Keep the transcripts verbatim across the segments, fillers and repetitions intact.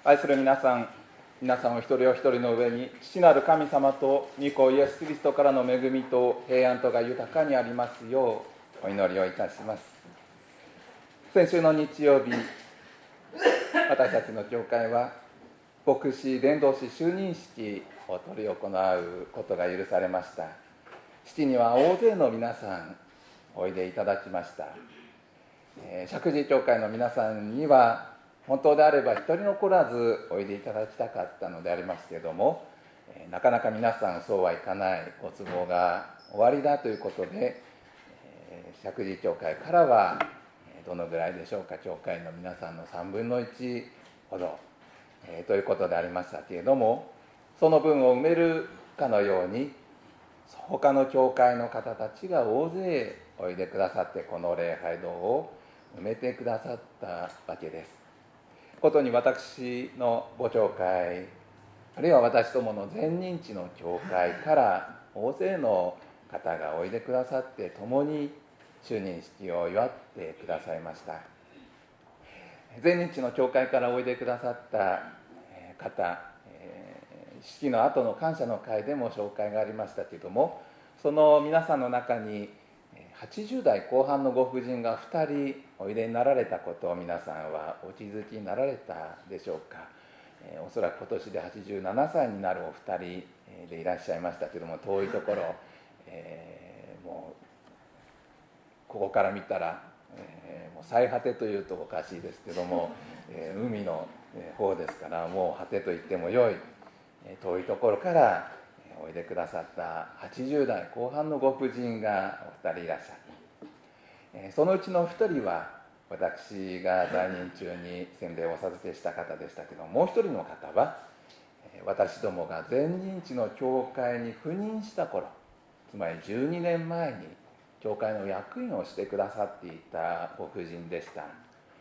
愛する皆さん、皆さんお一人お一人の上に父なる神様と御子イエス・キリストからの恵みと平安とが豊かにありますようお祈りをいたします。先週の日曜日、私たちの教会は牧師伝道師就任式を執り行うことが許されました。式には大勢の皆さんおいでいただきました。えー、石神井教会の皆さんには本当であれば一人残らずおいでいただきたかったのでありますけれども、えー、なかなか皆さんそうはいかない、ご都合が終わりだということで、えー、石神井教会からはどのぐらいでしょうか、教会の皆さんのさんぶんのいちほど、えー、ということでありましたけれども、その分を埋めるかのように他の教会の方たちが大勢おいでくださって、この礼拝堂を埋めてくださったわけです。ことに私のご教会、あるいは私どもの全認知の教会から大勢の方がおいでくださって、共に就任式を祝ってくださいました。全認知の教会からおいでくださった方、式の後の感謝の会でも紹介がありましたけれども、その皆さんの中にはちじゅう代後半のご婦人がふたりおいでになられたことを皆さんはお気づきになられたでしょうか。えー、おそらく今年ではちじゅうななさいになるお二人でいらっしゃいましたけれども、遠いところ、えー、もうここから見たら、えー、もう最果てというとおかしいですけども、えー、海の方ですから、もう果てと言ってもよい遠いところからおいでくださったはちじゅう代後半のご婦人がお二人いらっしゃった。そのうちの一人は私が在任中に洗礼をお授けした方でしたけど、もう一人の方は私どもが全認知の教会に赴任した頃、つまりじゅうにねんまえに教会の役員をしてくださっていたご婦人でした。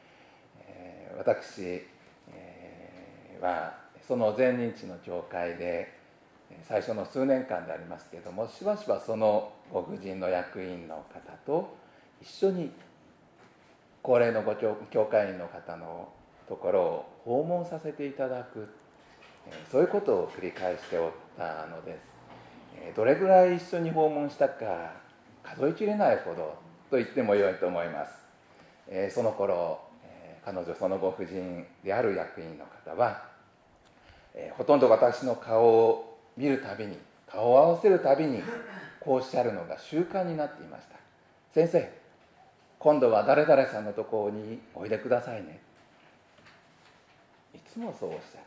私はその全認知の教会で最初の数年間でありますけれども、しばしばそのご婦人の役員の方と一緒に高齢のご教会員の方のところを訪問させていただく、そういうことを繰り返しておったのです。どれぐらい一緒に訪問したか数えきれないほどと言ってもよいと思います。その頃彼女、そのご婦人である役員の方は、ほとんど私の顔を見るたびに、顔を合わせるたびにこうおっしゃるのが習慣になっていました。先生、今度は誰々さんのところにおいでくださいね。いつもそうおっしゃる。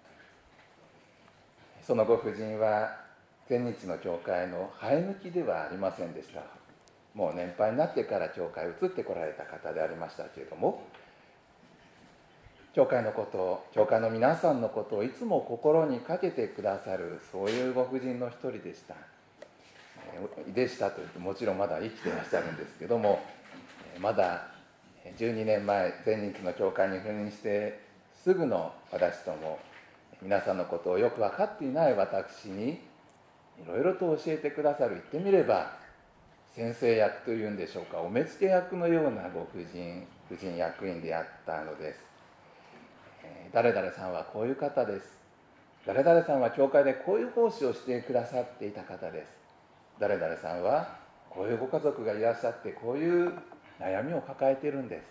そのご婦人は全日の教会の生え抜きではありませんでした。もう年配になってから教会に移ってこられた方でありましたけれども、教会のことを、教会の皆さんのことをいつも心にかけてくださる、そういうご婦人の一人でした。でしたというと、もちろんまだ生きていらっしゃるんですけども、まだじゅうにねんまえ全日の教会に赴任してすぐの私とも、皆さんのことをよく分かっていない私にいろいろと教えてくださる、言ってみれば先生役というんでしょうか、お目付け役のようなご婦人、婦人役員であったのです。誰々さんはこういう方です。誰々さんは教会でこういう奉仕をしてくださっていた方です。誰々さんはこういうご家族がいらっしゃって、こういう悩みを抱えているんです。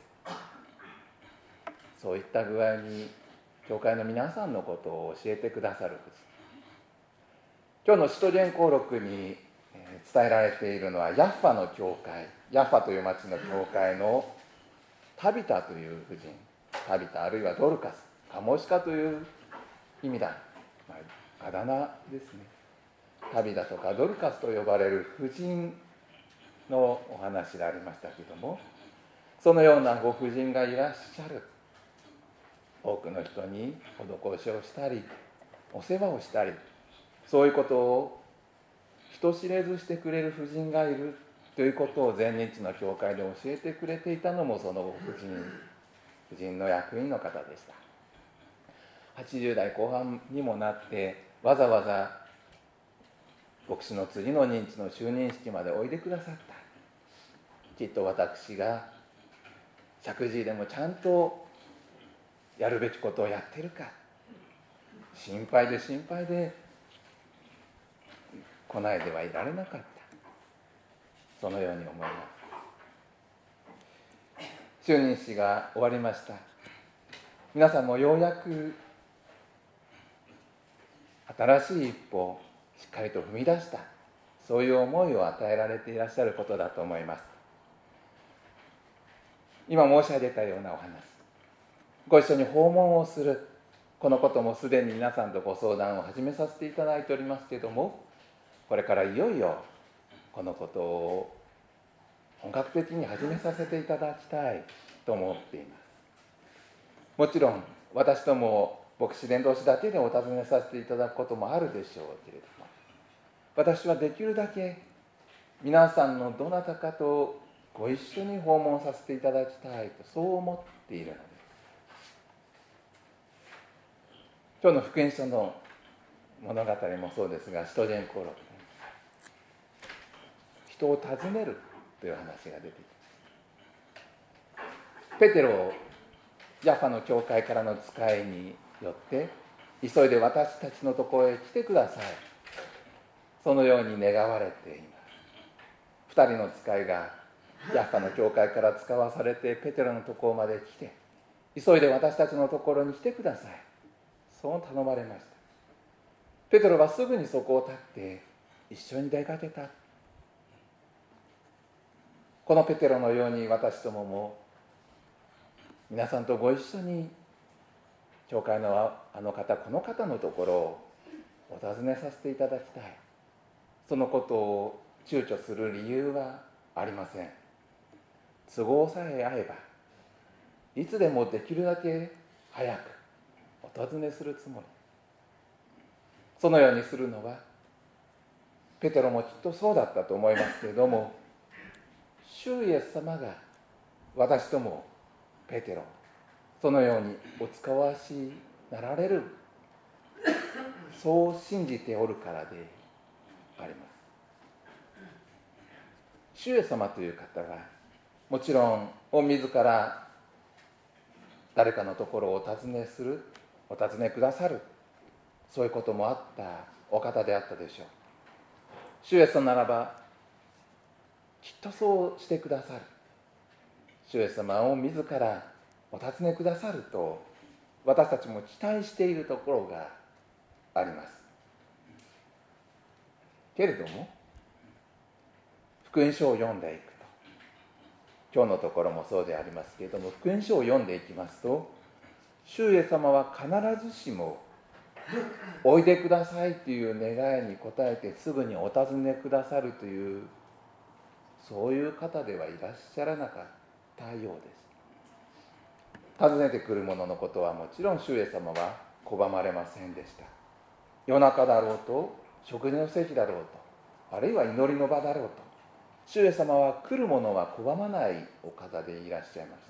そういった具合に教会の皆さんのことを教えてくださる。今日の使徒言行録に伝えられているのは、ヤッファの教会、ヤッファという町の教会のタビタという婦人、タビタあるいはドルカス、カモシカという意味だ、まあ、あだ名ですね。タビタとかドルカスと呼ばれる婦人のお話でありましたけれども、そのようなご婦人がいらっしゃる。多くの人に施しをしたり、お世話をしたり、そういうことを人知れずしてくれる婦人がいるということを全日の教会で教えてくれていたのも、そのご婦人、婦人の役員の方でした。はちじゅう代後半にもなってわざわざ牧師の次の任地の就任式までおいでくださった。きっと私が石神井でもちゃんとやるべきことをやってるか、 心配で心配で来ないではいられなかった、そのように思います。就任式が終わりました。皆さんもようやく新しい一歩をしっかりと踏み出した、そういう思いを与えられていらっしゃることだと思います。今申し上げたようなお話、ご一緒に訪問をする、このこともすでに皆さんとご相談を始めさせていただいておりますけれども、これからいよいよこのことを本格的に始めさせていただきたいと思っています。もちろん私ども牧師伝道師だけでお尋ねさせていただくこともあるでしょうけれども、私はできるだけ皆さんのどなたかとご一緒に訪問させていただきたいと、そう思っているのです。今日の福音書の物語もそうですが、使徒言行録、人を訪ねるという話が出てきます。ペテロをヤファの教会からの使いによって、急いで私たちのところへ来てください、そのように願われています。二人の使いがヤファの教会から使わされてペテロのところまで来て、急いで私たちのところに来てください、そう頼まれました。ペテロはすぐにそこを立って一緒に出かけた。このペテロのように私どもも皆さんとご一緒に教会のあの方この方のところをお尋ねさせていただきたい、そのことを躊躇する理由はありません。都合さえ合えばいつでもできるだけ早くお尋ねするつもり。そのようにするのはペテロもきっとそうだったと思いますけれども、主イエス様が私ともペテロそのようにお使わしになられる、そう信じておるからであります。主イエス様という方はもちろんお自ら誰かのところをお尋ねする、お尋ねくださる、そういうこともあったお方であったでしょう。主イエス様ならばきっとそうしてくださる。主イエス様を自らお尋ねくださると私たちも期待しているところがあります。けれども福音書を読んでいくと、今日のところもそうでありますけれども、福音書を読んでいきますと、主イエス様は必ずしもおいでくださいという願いに応えてすぐにお尋ねくださるという、そういう方ではいらっしゃらなかったようです。訪ねてくる者のことはもちろん主イエス様は拒まれませんでした。夜中だろうと、食事の席だろうと、あるいは祈りの場だろうと、主イエス様は来る者は拒まないお方でいらっしゃいました。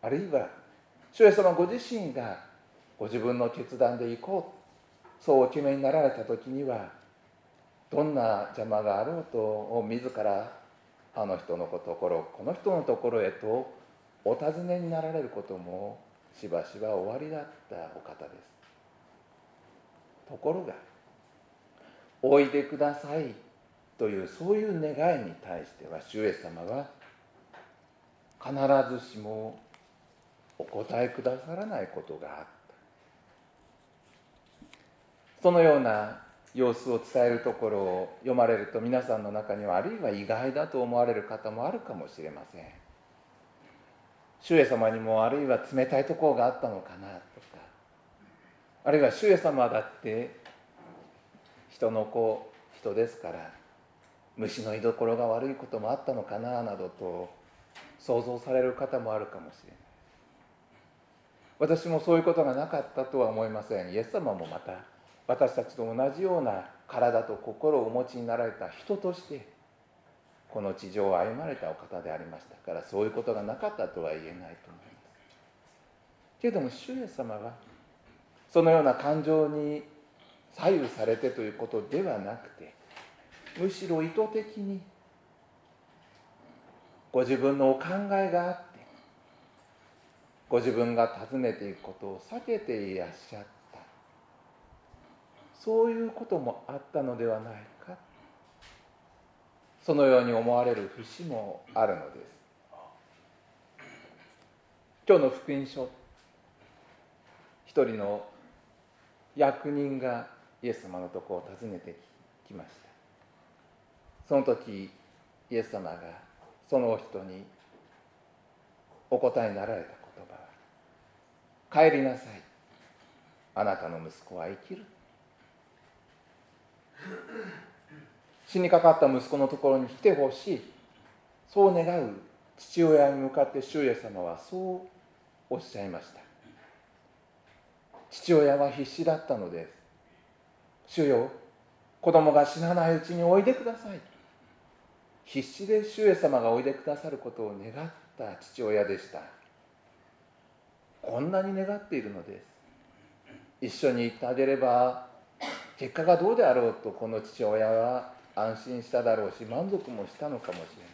あるいは主イエス様ご自身がご自分の決断で行こう、そうお決めになられた時には、どんな邪魔があろうと自らあの人のところこの人のところへとお尋ねになられることもしばしばおありだったお方です。ところがおいでくださいというそういう願いに対しては、主イエス様は必ずしもお答えくださらないことがあった。そのような様子を伝えるところを読まれると、皆さんの中にはあるいは意外だと思われる方もあるかもしれません。主イエス様にもあるいは冷たいところがあったのかなとか、あるいは主イエス様だって人の子人ですから虫の居所が悪いこともあったのかななどと想像される方もあるかもしれない。私もそういうことがなかったとは思いません。イエス様もまた私たちと同じような体と心をお持ちになられた人としてこの地上を歩まれたお方でありましたから、そういうことがなかったとは言えないと思います。けれども主イエス様はそのような感情に左右されてということではなくて、むしろ意図的にご自分のお考えがあって、ご自分が尋ねていくことを避けていらっしゃった、 そういうこともあったのではないか、そのように思われる節もあるのです。今日の福音書、一人の役人がイエス様のところを訪ねてきました。その時イエス様がその人にお答えになられた言葉は、帰りなさい、あなたの息子は生きる。死にかかった息子のところに来てほしい、そう願う父親に向かって主イエス様はそうおっしゃいました。父親は必死だったのです。主よ、子供が死なないうちにおいでください。必死で主イエス様がおいでくださることを願った父親でした。こんなに願っているのです。一緒に行ってあげれば結果がどうであろうと、この父親は安心しただろうし、満足もしたのかもしれない。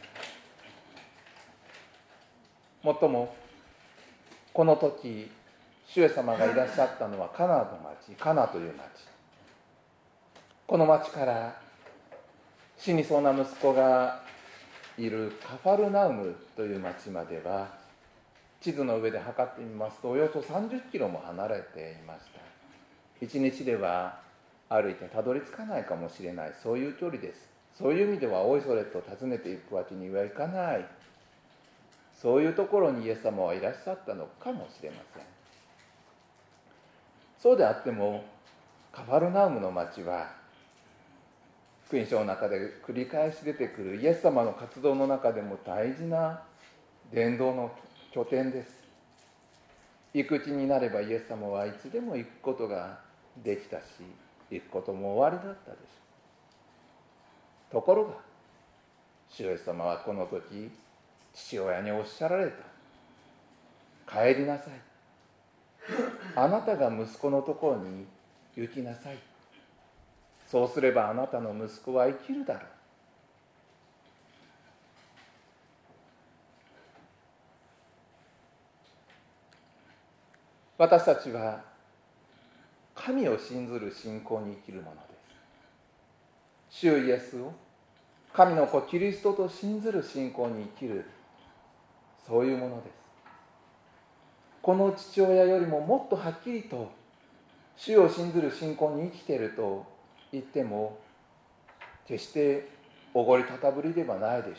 もっともこの時主イエス様がいらっしゃったのはカナの町、カナという町。この町から死にそうな息子がいるカファルナウムという町までは、地図の上で測ってみますとおよそさんじゅっキロも離れていました。一日では歩いてたどり着かないかもしれない、そういう距離です。そういう意味ではおいそれと訪ねていくわけにはいかない、そういうところにイエス様はいらっしゃったのかもしれません。そうであってもカファルナウムの町は福音書の中で繰り返し出てくるイエス様の活動の中でも大事な伝道の拠点です。行く気になればイエス様はいつでも行くことができたし、行くことも終わりだったでしょう。ところが主イエス様はこの時父親におっしゃられた。帰りなさい、あなたが息子のところに行きなさい。そうすればあなたの息子は生きるだろう。私たちは神を信ずる信仰に生きるものです。主イエスを神の子キリストと信ずる信仰に生きる、そういうものです。この父親よりももっとはっきりと主を信ずる信仰に生きていると言っても決しておごりたたぶりではないでしょう。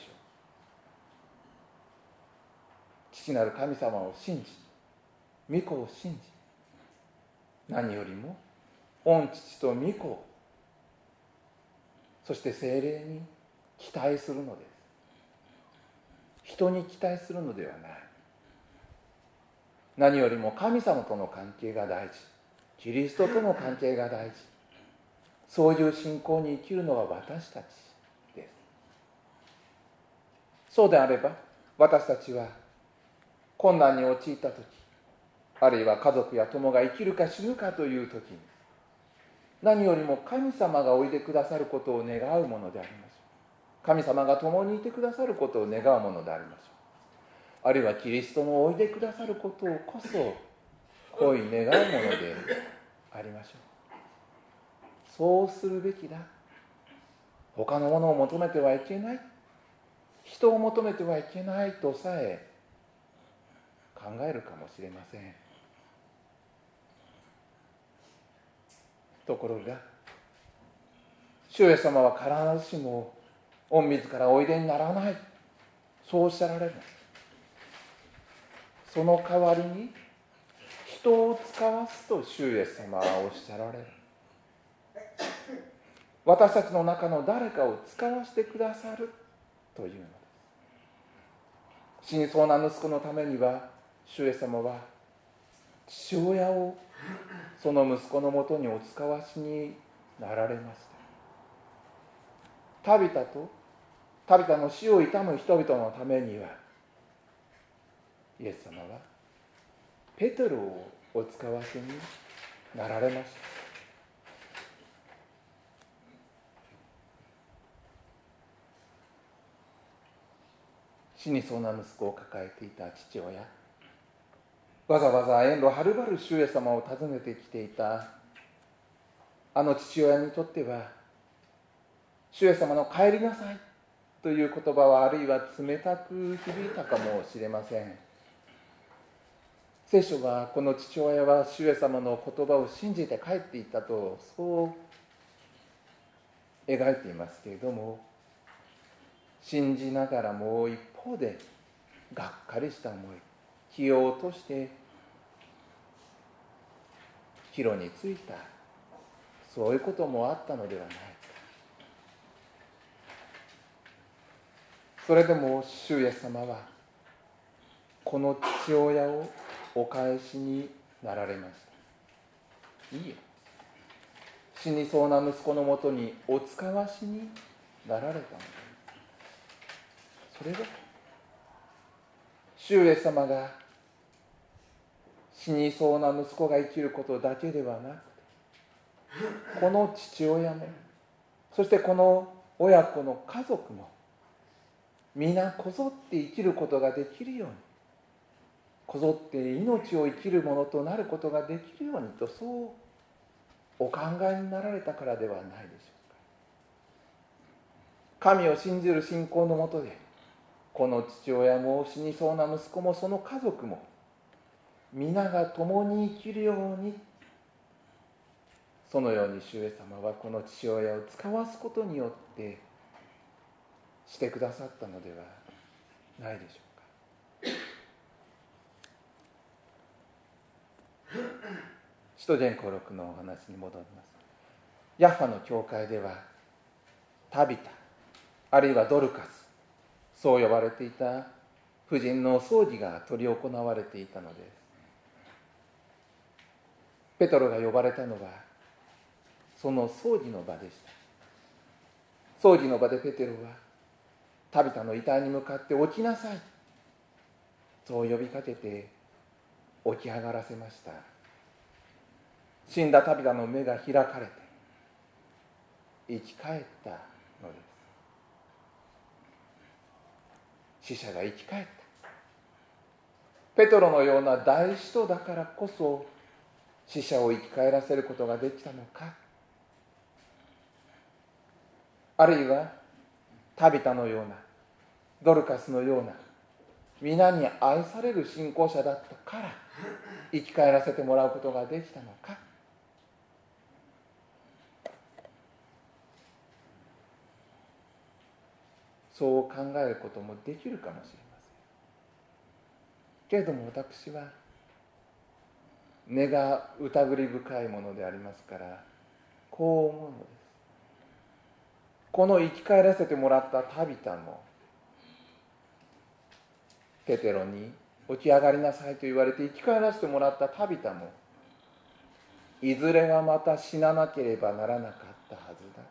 父なる神様を信じ、御子を信じ、何よりも御父と御子、そして聖霊に期待するのです。人に期待するのではない。何よりも神様との関係が大事、キリストとの関係が大事、そういう信仰に生きるのは私たちです。そうであれば私たちは困難に陥った時、あるいは家族や友が生きるか死ぬかという時に、何よりも神様がおいでくださることを願うものでありましょう。神様が共にいてくださることを願うものでありましょう。あるいはキリストのおいでくださることをこそ恋に願うものでありましょう。そうするべきだ。他のものを求めてはいけない、人を求めてはいけないとさえ考えるかもしれません。ところが主イエス様は必ずしも御自らおいでにならない、そうおっしゃられる。その代わりに人を使わすと主イエス様はおっしゃられる。私たちの中の誰かを使わせてくださるというのです。死にそうな息子のためには主イエス様は父親をその息子のもとにお使わしになられました。タビタとタビタの死を悼む人々のためにはイエス様はペテロをお使わしになられました。死にそうな息子を抱えていた父親、わざわざ遠路はるばる主イエス様を訪ねてきていたあの父親にとっては、主イエス様の帰りなさいという言葉はあるいは冷たく響いたかもしれません。聖書がこの父親は主イエス様の言葉を信じて帰っていったとそう描いていますけれども、信じながらも一方でがっかりした思い、気を落として帰路についた、そういうこともあったのではないか。それでも主イエス様はこの父親をお返しになられました。いいよ、死にそうな息子のもとにお使わしになられたのです。それが主イエス様が死にそうな息子が生きることだけではなくて、この父親も、そしてこの親子の家族も皆こぞって生きることができるように、こぞって命を生きるものとなることができるようにと、そうお考えになられたからではないでしょうか。神を信じる信仰のもとで、この父親も死にそうな息子もその家族も皆が共に生きるように、そのように主イエス様はこの父親を使わすことによってしてくださったのではないでしょうか。使徒言行録のお話に戻ります。ヤッファの教会ではタビタ、あるいはドルカス、そう呼ばれていた婦人の葬儀が執り行われていたのです。ペトロが呼ばれたのはその葬儀の場でした。葬儀の場でペテロはタビタの遺体に向かって起きなさい、そう呼びかけて起き上がらせました。死んだタビタの目が開かれて生き返ったのです。死者が生き返った。ペトロのような大使徒だからこそ死者を生き返らせることができたのか、あるいはタビタのような、ドルカスのような皆に愛される信仰者だったから生き返らせてもらうことができたのか。そう考えることもできるかもしれませんけれども、私は根が疑り深いものでありますからこう思うのです。この生き返らせてもらったタビタも、ペテロに起き上がりなさいと言われて生き返らせてもらったタビタも、いずれはまた死ななければならなかったはずだ。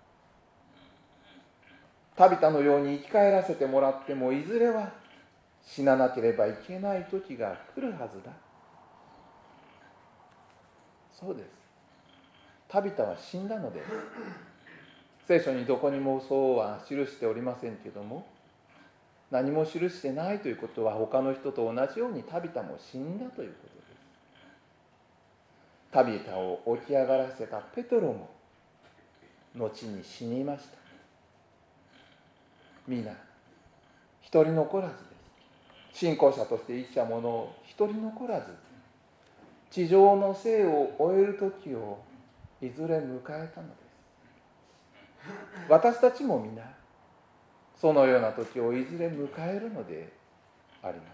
タビタのように生き返らせてもらっても、いずれは死ななければいけない時が来るはずだ。そうです。タビタは死んだのです。聖書にどこにもそうは記しておりませんけども、何も記してないということは、他の人と同じようにタビタも死んだということです。タビタを起き上がらせたペトロも後に死にました。皆一人残らずです。信仰者として生きた者を一人残らず、地上の生を終える時をいずれ迎えたのです。私たちも皆そのような時をいずれ迎えるのであります。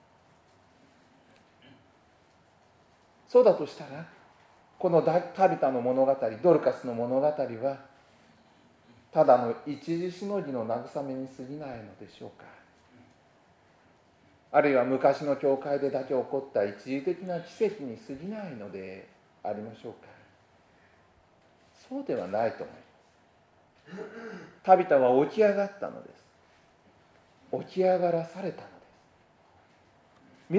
そうだとしたら、このタビタの物語、ドルカスの物語はただの一時しのぎの慰めに過ぎないのでしょうか。あるいは昔の教会でだけ起こった一時的な奇跡に過ぎないのでありましょうか。そうではないと思います。タビタは起き上がったのです。起き上がらされたのです。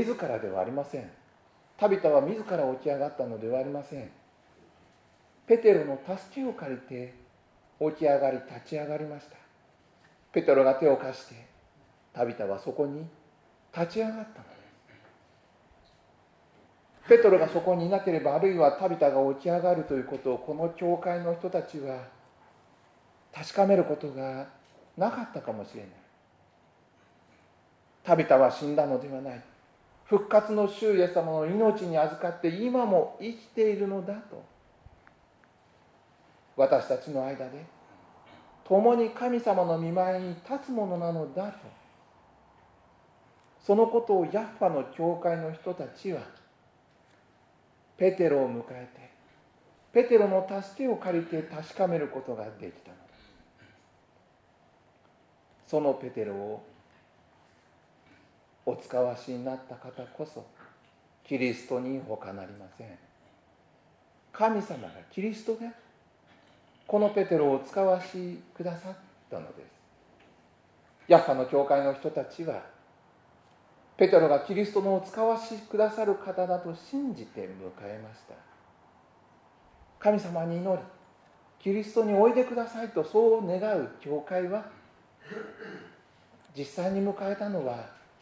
自らではありません。タビタは自ら起き上がったのではありません。ペテロの助けを借りて起き上がり立ち上がりました。ペテロが手を貸してタビタはそこに立ち上がったのです。 ペトロがそこにいなければ、あるいはタビタが起き上がるということを、この教会の人たちは確かめることがなかったかもしれない。タビタは死んだのではない、復活の主イエス様の命に預かって今も生きているのだと、私たちの間で共に神様の御前に立つものなのだと、そのことをヤッファの教会の人たちはペテロを迎えて、ペテロの助けを借りて確かめることができたのです。そのペテロをお使わしになった方こそキリストに他なりません。神様が、キリストがこのペテロをお使わしくださったのです。ヤッファの教会の人たちはペテロがキリストのお使わしくださる方だと信じて迎えました。神様に祈り、キリストにおいでくださいとそう願う教会は、実際に迎えたの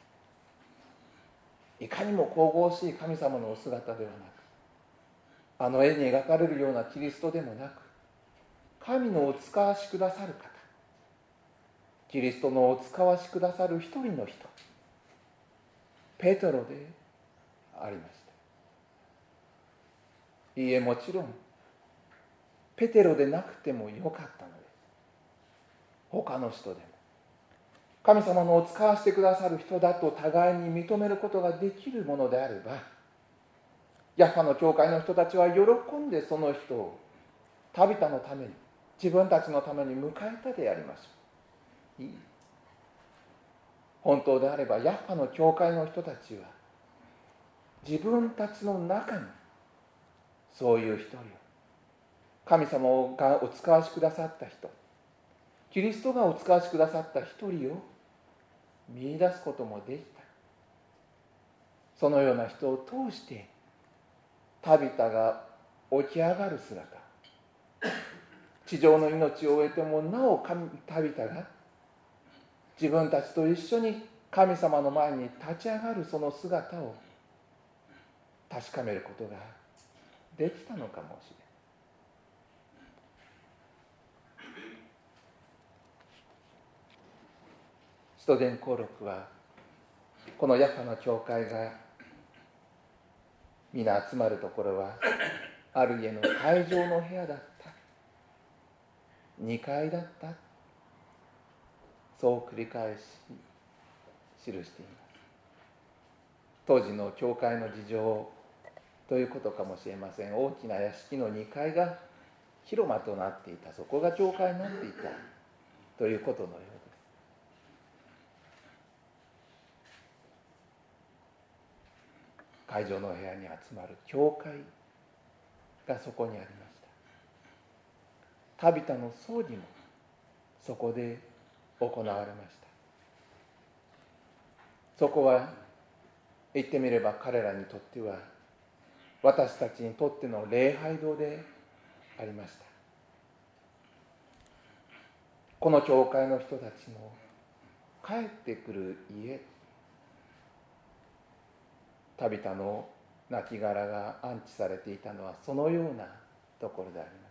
はいかにも神々しい神様のお姿ではなく、あの絵に描かれるようなキリストでもなく、神のお使わしくださる方、キリストのお使わしくださる一人の人、ペテロでありました。いいえ、もちろんペテロでなくてもよかったのです。他の人でも神様のお使わしてくださる人だと互いに認めることができるものであれば、ヤッファの教会の人たちは喜んでその人をタビタのために、自分たちのために迎えたでありましょう。いい。本当であればヤッファの教会の人たちは自分たちの中にそういう一人を、神様がお使わしくださった人、キリストがお使わしくださった一人を見出すこともできた。そのような人を通してタビタが起き上がる姿、地上の命を終えてもなおタビタが自分たちと一緒に神様の前に立ち上がるその姿を確かめることができたのかもしれない。使徒伝講録はこのヤッファの教会が皆集まるところはある家の会場の部屋だった、にかいだった、そう繰り返し記しています。当時の教会の事情ということかもしれません。大きな屋敷のにかいが広間となっていた、そこが教会になっていたということのようです。会場の部屋に集まる教会がそこにありました。タビタの葬儀もそこで行われました。そこは言ってみれば彼らにとっては私たちにとっての礼拝堂でありました。この教会の人たちの帰ってくる家、タビタの亡骸が安置されていたのはそのようなところでありました。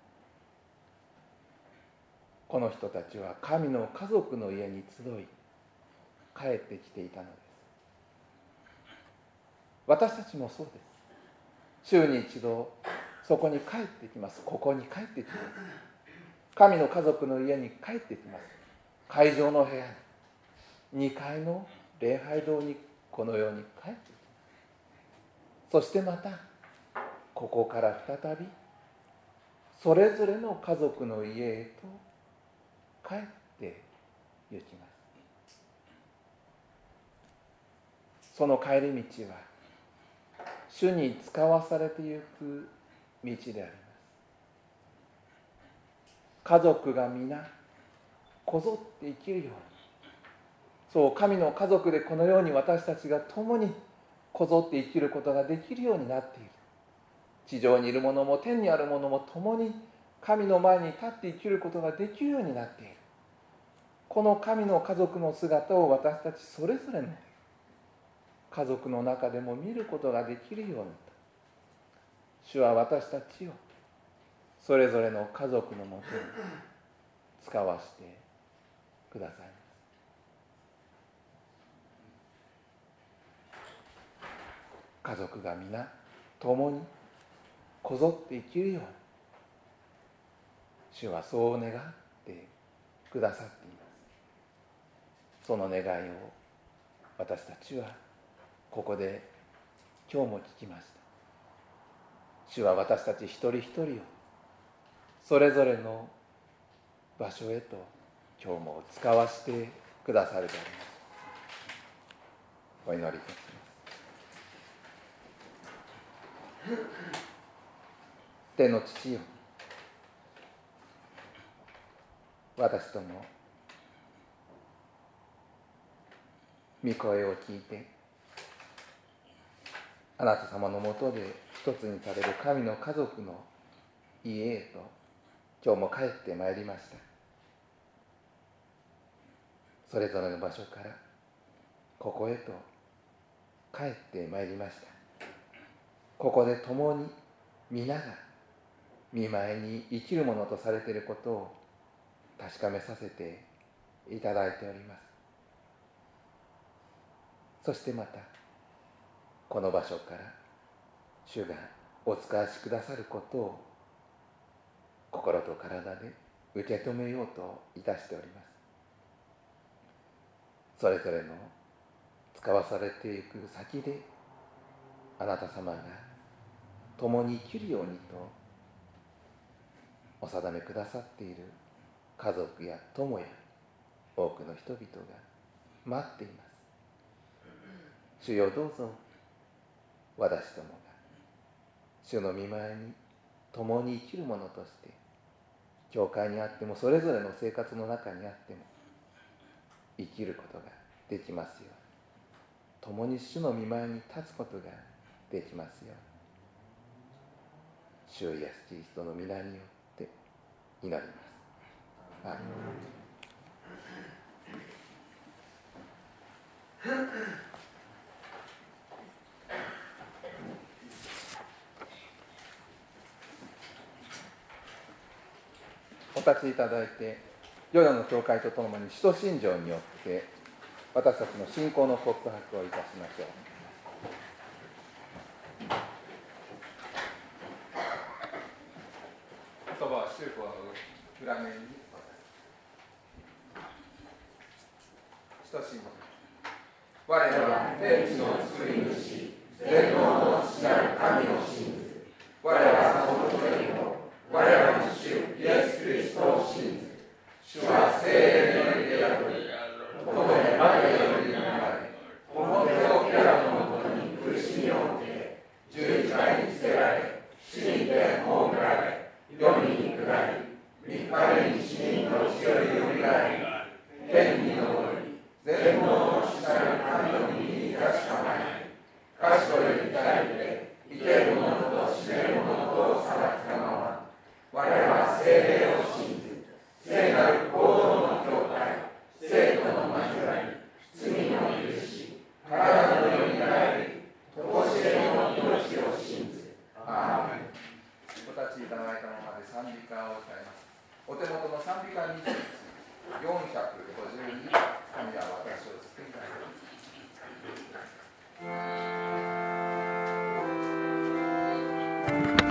この人たちは神の家族の家に集い帰ってきていたのです。私たちもそうです。週に一度そこに帰ってきます。ここに帰ってきます。神の家族の家に帰ってきます。会場の部屋に、にかいの礼拝堂にこのように帰ってきます。そしてまたここから再びそれぞれの家族の家へと帰って行きます。その帰り道は主に使わされてゆく道であります。家族が皆こぞって生きるように、そう神の家族でこのように私たちが共にこぞって生きることができるようになっている。地上にいる者も天にある者も共に神の前に立って生きることができるようになっている。この神の家族の姿を私たちそれぞれの家族の中でも見ることができるようにと、主は私たちをそれぞれの家族のもとに使わせてくださいます。家族が皆共にこぞって生きるように、主はそう願ってくださっています。その願いを私たちはここで今日も聞きました。主は私たち一人一人をそれぞれの場所へと今日も使わせてくださるであります。お祈りいたします。天の父よ、私とも御声を聞いて、あなた様のもとで一つにされる神の家族の家へと今日も帰ってまいりました。それぞれの場所からここへと帰ってまいりました。ここで共に皆が御前に生きるものとされていることを確かめさせていただいております。そしてまたこの場所から主がお使わしくださることを心と体で受け止めようといたしております。それぞれの使わされていく先であなた様が共に生きるようにとお定めくださっている家族や友や多くの人々が待っています。主よ、どうぞ私どもが主の御前に共に生きるものとして教会にあってもそれぞれの生活の中にあっても生きることができますように、共に主の御前に立つことができますように、主イエスキリストの皆によって祈ります。アーメン。お立ちいただいて、世々の教会とともに使徒信条によって私たちの信仰の告白をいたしましょう。言葉は宗教の裏面に使徒信条。我らは天地の作り主、全能の父なる神を信ず。我らはその一人の我らの主イエス・キリストを信ず。主は聖霊により出会い、ともにマリアより生まれ、この手をピラトのもとに苦しみを受け、十字架につけられ、死にて葬られ、読みに下り、三日目に死人のうちよりよみがえり、天に昇り、全能の主なる神の右に立ち構え、かしとより大で、生ける者と死ねる者とを裁きたまま、我らは聖霊を信ず、聖なる行動の教会、聖徒の交わり、罪の許し、体のよみがえり、とこしえの命を信ず。アーメン。お立ちいただいたままで賛美歌を歌います。お手元の賛美歌にじゅういち、よんひゃくごじゅうに、神は私を救い出す。